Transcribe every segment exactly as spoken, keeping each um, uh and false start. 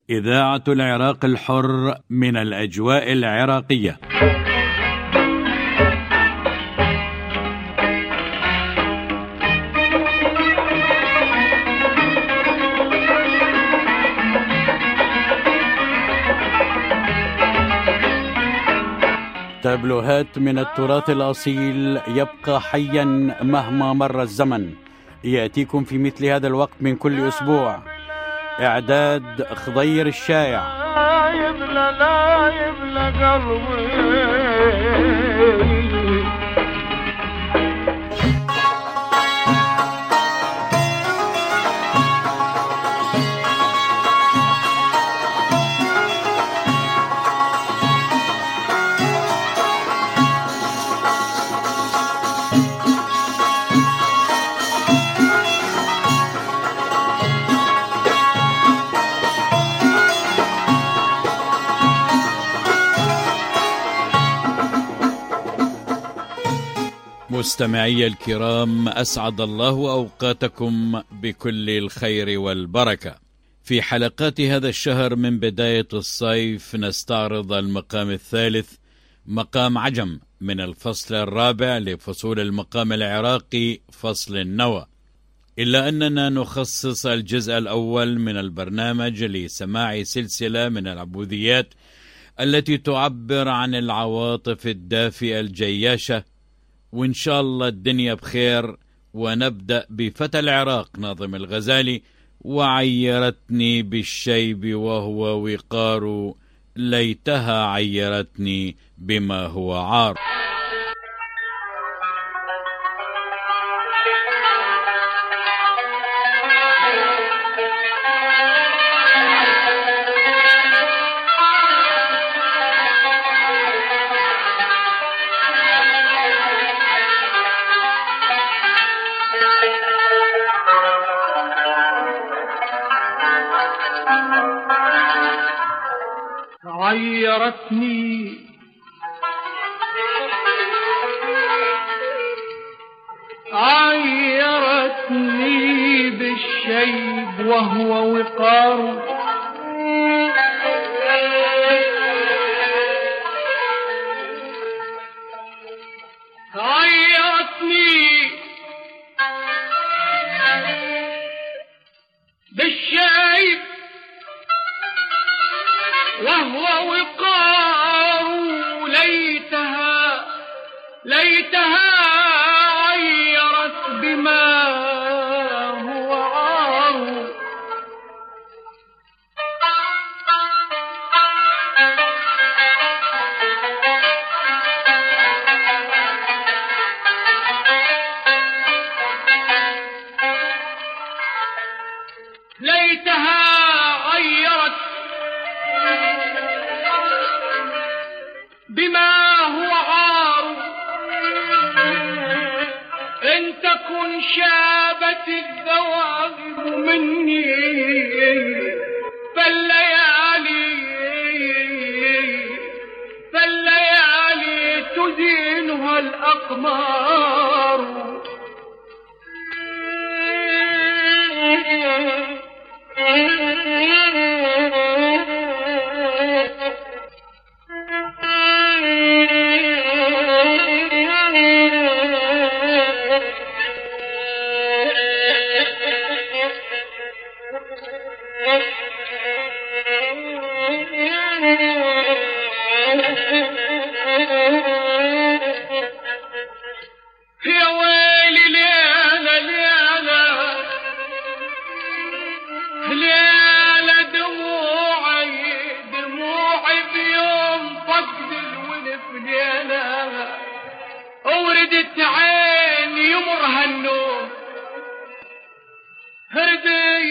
إذاعة العراق الحر من الأجواء العراقية. تابلوهات من التراث الأصيل يبقى حيا مهما مر الزمن، يأتيكم في مثل هذا الوقت من كل أسبوع. إعداد خضير الشايع. لا يبلى لا يبلى قلبي. مستمعي الكرام، أسعد الله أوقاتكم بكل الخير والبركة. في حلقات هذا الشهر من بداية الصيف نستعرض المقام الثالث، مقام عجم، من الفصل الرابع لفصول المقام العراقي فصل النوى، إلا أننا نخصص الجزء الأول من البرنامج لسماع سلسلة من العبوديات التي تعبر عن العواطف الدافئة الجياشة، وإن شاء الله الدنيا بخير. ونبدأ بفتى العراق ناظم الغزالي: وعيرتني بالشيب وهو وقار، ليتها عيرتني بما هو عار. عيرتني عيرتني بالشيب وهو وقار، عيرتني بالشيب وهو وقار، ليتها ليتها عيرت بما هو عار. ليتها عيرت بما هو عار، إن تكن شابت الذواهب مني، فالليالي فالليالي تزينها الأقمار. يا ويلي ليلة ليلة ليلة، دموعي دموعي بيوم فقد الولف ليلة، وردت عيني يمرها النوم، هدي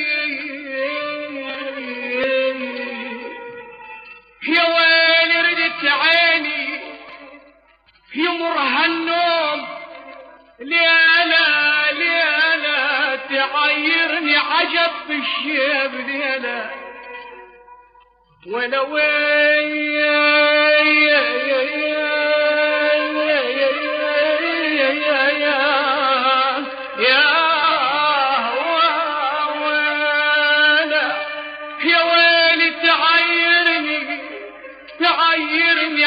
يا ويلي ردت عيني يمرها النوم، ليلة ليلة تعيرني عجب في الشيب ليلة، ولو يا ويلي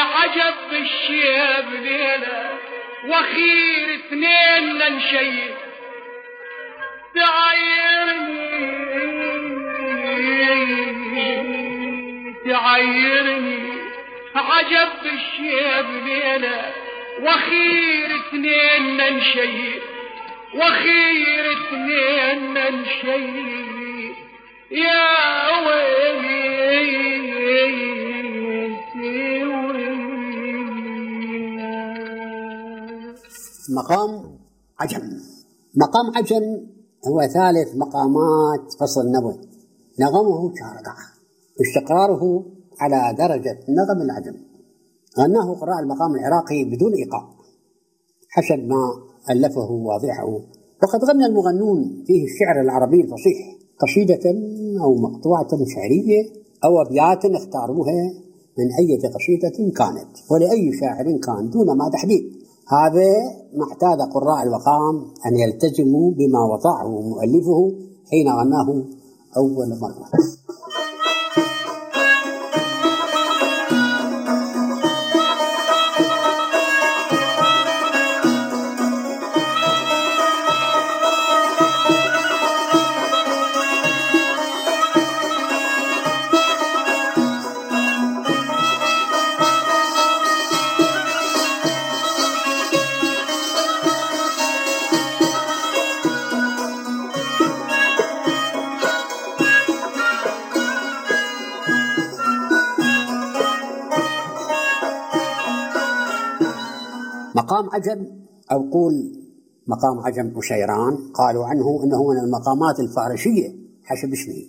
عجب بالشيب ليلة واخير اثنين ننشيب تعيرني تعيرني عجب بالشيب ليلة واخير اثنين ننشيب واخير اثنين ننشيب يا ويلي مقام عجم. مقام عجم هو ثالث مقامات فصل النبوي، نغمه شارقة، استقراره على درجة نغم العجم، غناه قراء المقام العراقي بدون إيقاع حسب ما ألفه واضحه. وقد غنى المغنون فيه الشعر العربي الفصيح، قصيدة أو مقطوعة شعرية أو أبيات اختاروها من أي قصيدة كانت ولأي شاعر كان دون ما تحديد. هذا ما اعتاد قراء المقام أن يلتزموا بما وضعه مؤلفه حين غناه أول مرة. مقام عجم أو قول مقام عجم قشيران قالوا عنه أنه من المقامات الفارسية حسب اسمه،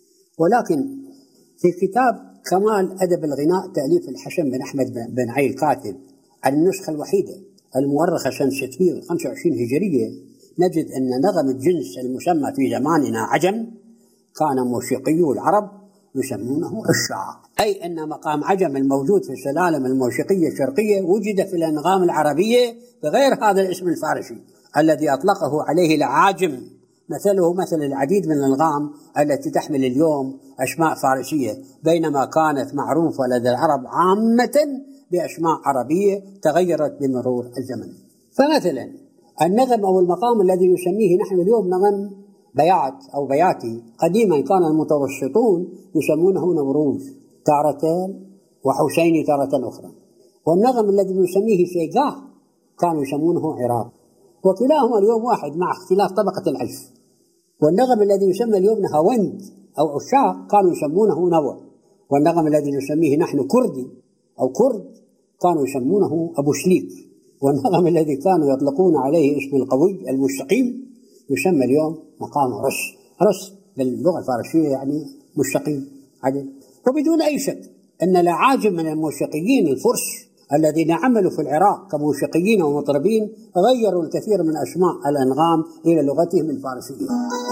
ولكن في كتاب كمال أدب الغناء تأليف الحسن بن أحمد بن علي الكاتب عن النسخة الوحيدة المؤرخة سنة ستمائة وخمسة وعشرين هجرية نجد أن نغم الجنس المسمى في زماننا عجم كان موسيقيو العرب يسمونه الشعر، أي أن مقام عجم الموجود في السلالم الموسيقية الشرقية وجد في الأنغام العربية بغير هذا الاسم الفارسي الذي أطلقه عليه العاجم، مثله مثل العديد من الأنغام التي تحمل اليوم أسماء فارسية بينما كانت معروفة لدى العرب عامة بأسماء عربية تغيرت بمرور الزمن. فمثلا النغم أو المقام الذي نسميه نحن اليوم نغم بيات أو بياتي، قديما كان المتوسطون يسمونه نوروز تارة وحسيني تارة أخرى، والنغم الذي نسميه شيقاه كانوا يسمونه عراق، وكلاهما اليوم واحد مع اختلاف طبقة العزف. والنغم الذي يسمى اليوم نهاوند أو عشاق كانوا يسمونه نوى، والنغم الذي نسميه نحن كردي أو كرد كانوا يسمونه أبو شليك، والنغم الذي كانوا يطلقون عليه اسم القوي المستقيم يسمى اليوم مقام رس. رس باللغة الفارسية يعني مستقيم عدل. وبدون أي شك أن الأعاجم من الموسيقيين الفرس الذين عملوا في العراق كموسيقيين ومطربين غيروا الكثير من أسماء الأنغام إلى لغتهم الفارسية.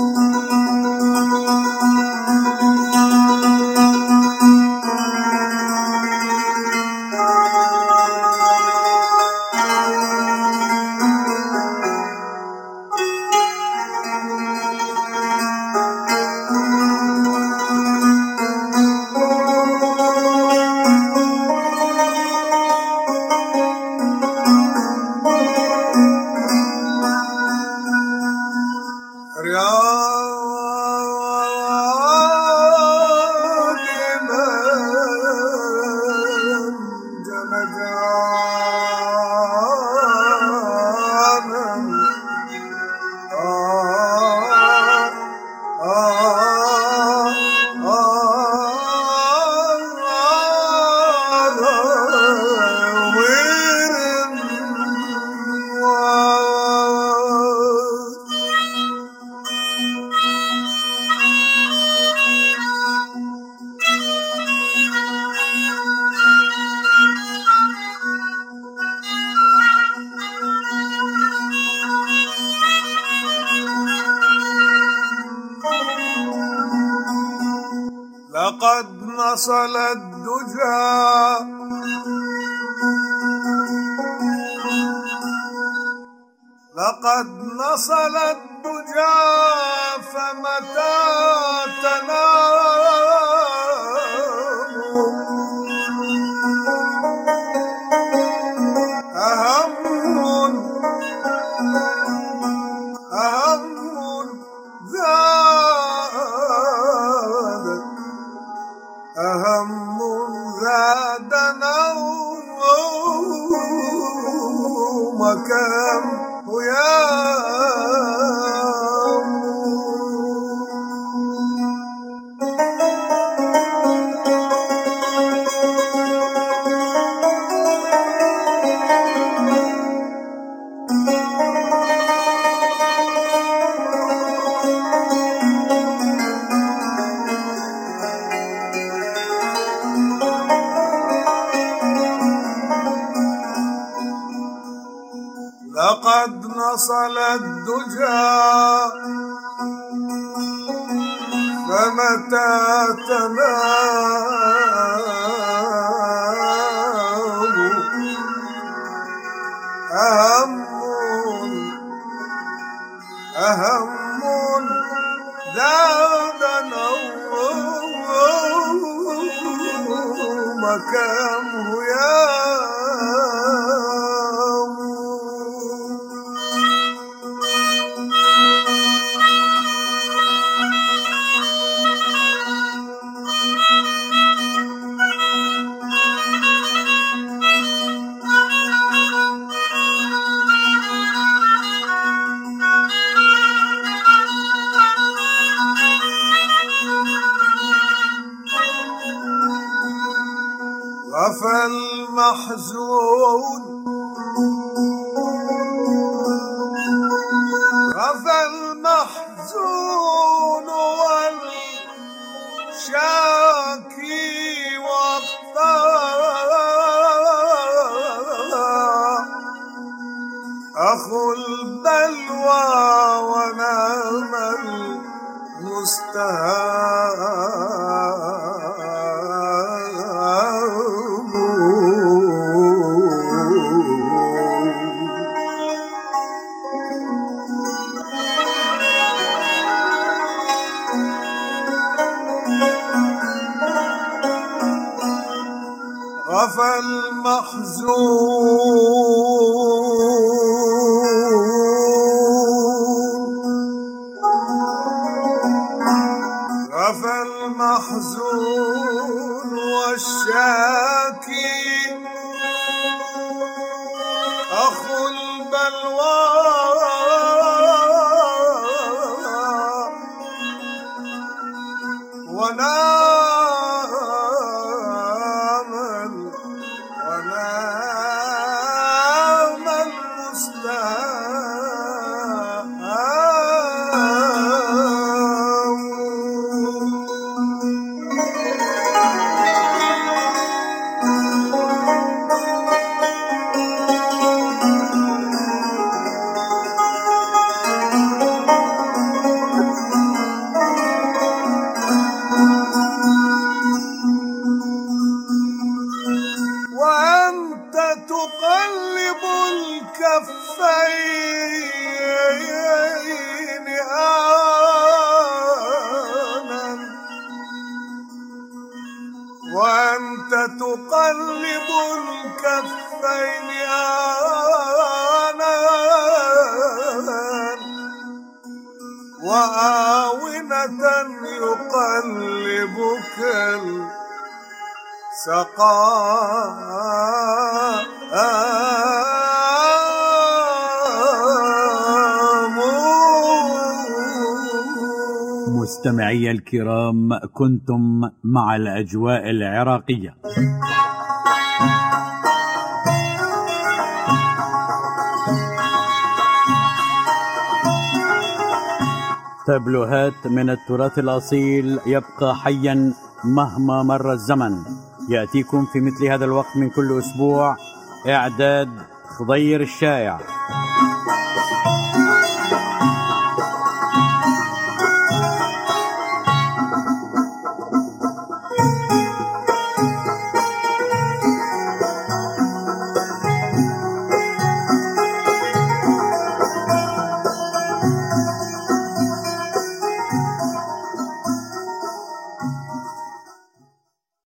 لقد نصل الدجى لقد نصل الدجى فمتى تنام أهم زادنا ومكان ويا لقد نصل الدجى فمتى تنام أهم أهم زاد مكانه يا غفى المحزون غفى المحزون والشاكي والطاع أخو البلوى ونام المستهان غفى المحزون غفى المحزون والشاكي أخو البلوى ونام ونام المستهام وأنت تقلب الكفين آنا وأنت تقلب الكفين آنا وآونة يقلبك السقام مستمعي الكرام، كنتم مع الأجواء العراقية. تابلوهات من التراث الأصيل يبقى حيا مهما مر الزمن، يأتيكم في مثل هذا الوقت من كل أسبوع. إعداد خضير الشايع.